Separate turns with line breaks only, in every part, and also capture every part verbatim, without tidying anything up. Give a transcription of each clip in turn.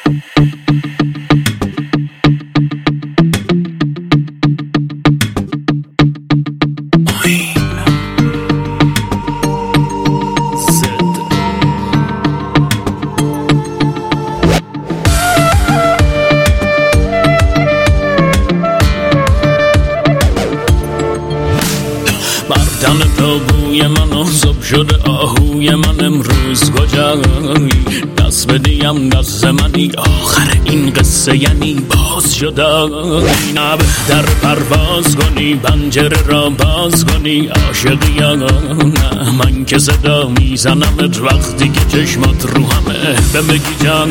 مردن تابوی من آزاب شده آهوی من امروز کجایی دست بدیم دست منی آخر این قصه یعنی باز شده نب در پرواز کنی پنجره را باز کنی عاشقی یا نه من که صدا میزنمت وقتی که چشمات رو همه بمگی جان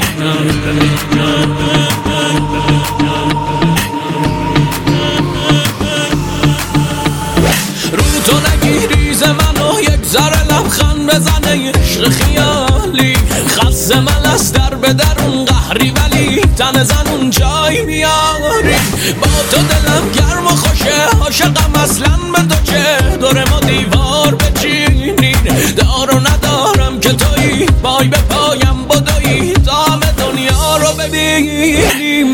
تو نگیری ز منو یک ذره لبخند بزنه عشق خیالی خز ملس در به درون قهری ولی تن زنون جای میاری با تو دلم گرم و خوشه عاشقم اصلا به تو چه دور ما دیوار بچینین دار و ندارم که تویی پای به پایم بدویی تا همه دنیا رو ببینیم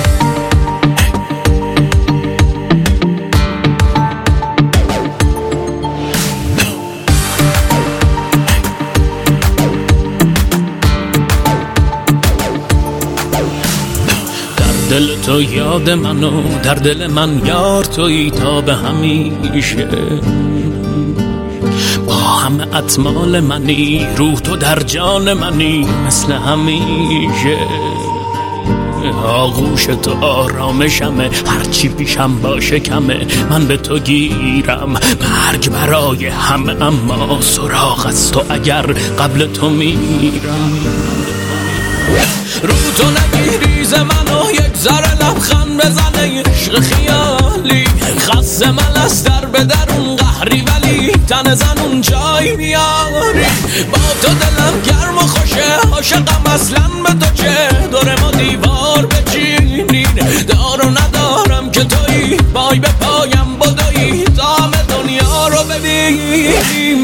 دل تو یاد منو در دل من یار تویی تا به همیشه با همه اطمال منی روح تو در جان منی مثل همیشه آغوش تو آرامشمه هرچی پیشم باشه کمه من به تو گیرم مرگ برای همه اما سراغ از تو اگر قبل تو میرم رو تو نگیری ز منو یک ذره لبخند بزنه عشق خیالی خز ملس در به درون قهری ولی تن زنون جای میاری با تو دلم گرم و خوشه عاشقم اصلا به تو چه دور ما دیوار بچینین دار و ندارم که تویی پای به پایم بدویی تا همه دنیا رو ببینیم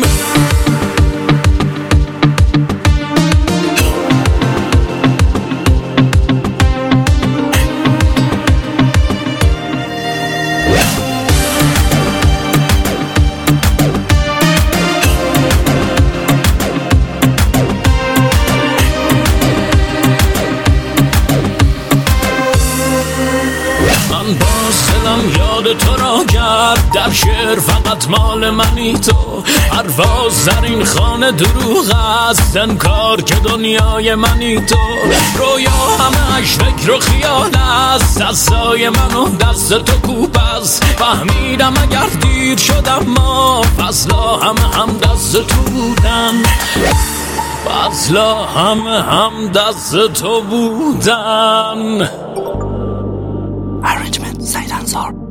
باز دلم یاد تو را کرد در شعر فقط مال منی تو پرواز در این خانه دروغ است انکار که دنیای منی تو رویا همه اش فکر و خیال است دستای من و دست تو کوب است فهمیدم اگر دیر شدم ما فضلا همه هم دست تو بودن فضلا همه هم دست تو بودن
Arrangement, Said Ansar.